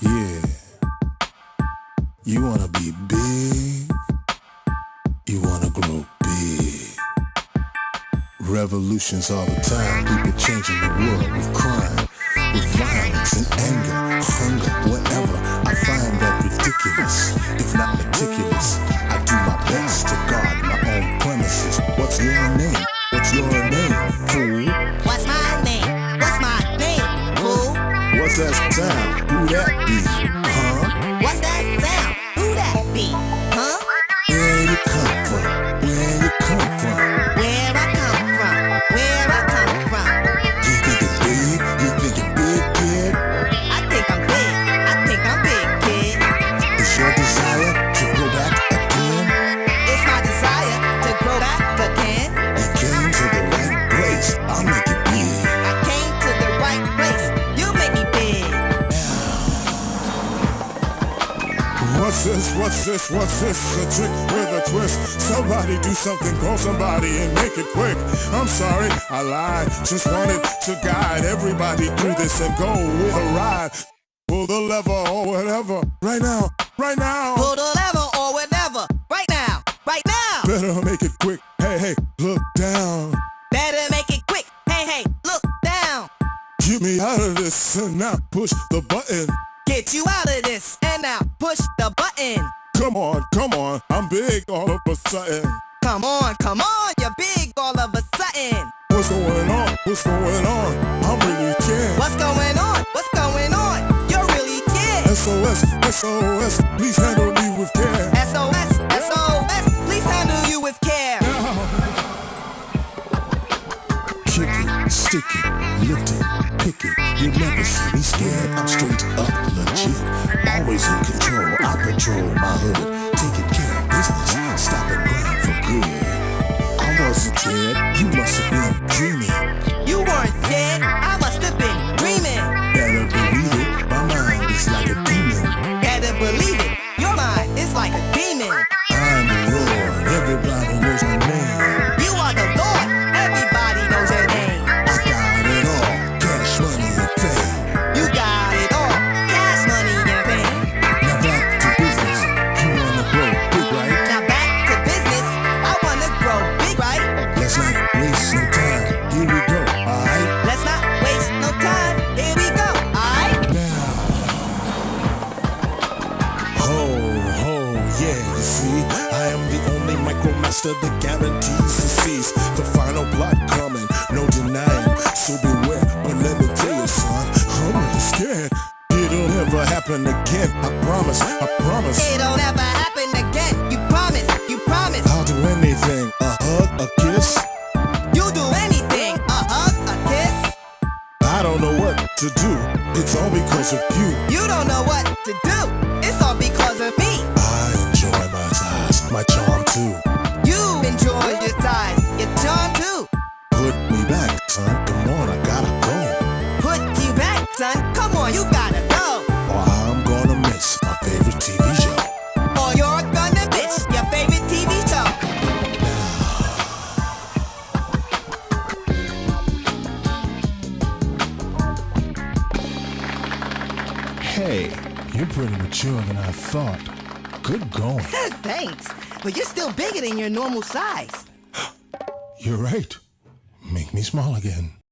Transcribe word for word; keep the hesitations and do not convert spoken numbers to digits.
Yeah. You wanna be big. You wanna grow big. Revolutions all the time. People changing the world with crime, with violence and anger, hunger, whatever. I find that ridiculous, if not meticulous. I do my best to guard my own premises. What's your name? What's your name, fool? What's my name? What's my name, fool? What's that sound? Who that be? Huh? What's that sound? Who that be? Huh? Where you come from? Where you come from? Where I come from? Where I come from? You think it's big? You think it's big, kid? I think I'm big. I think I'm big, kid. Is your desire to go back again? It's my desire to grow back again. You came to the right place. I'll make it big. I came to the right place. You make me big. What's this, what's this, what's this? A trick with a twist. Somebody do something, call somebody and make it quick. I'm sorry, I lied. Just wanted to guide everybody through this and go with a ride. Pull the lever or whatever. Right now, right now. Pull the lever or whatever. Right now, right now. Better make it quick. Hey, hey, look down. Better make it quick. Hey, hey, look down. Get me out of this and now push the button. Get you out of this and now push the button. Come on, come on, I'm big all of a sudden. Come on, come on, you're big all of a sudden. What's going on? What's going on? I'm really scared. What's going on? What's going on? You're really scared. S O S, S O S, please handle me with care. S O S, S O S, please handle you with care. Kick it, stick it, lift it, pick it. You never see me scared. I'm straight up legit. Always in control. I patrol my hood, taking care of business. Stop and grind for good. I wasn't dead. You must have been dreaming. You weren't dead. I must have been dreaming. Better believe it. My mind is like a demon. Better believe it. Your mind is like a demon. I'm the Lord. Everybody knows my name. You are the Lord. Everybody knows your name. I got it all. Cash, money, and fame. You got it all. Cash, money, and fame. Now back to business. You wanna grow big, right? Now back to business. I wanna grow big, right? Let's not waste no time. Here we go, alright? Let's not waste no time. Here we go, alright? Now. Ho, ho, yeah, you see, I am the only micromaster that guarantees to cease. The final plot coming, no denying. So beware, but let me tell you, son, I'm really scared. It'll never happen again. I promise, I promise. It'll never happen again. You promise, you promise. I'll do anything. A hug, a kiss. You do anything. A hug, a kiss. I don't know what to do. It's all because of you. You don't know what to do. It's all because of me. I enjoy my size, my charm too. You enjoy your size, your charm too. Put me back, son. Come on, I gotta go. Put you back, son. Come on, you gotta go. Or I'm gonna miss my favorite T V show. Or you're gonna miss your favorite T V show. Hey, you're pretty mature than I thought. Good going. Thanks, but you're still bigger than your normal size. You're right. Make me small again.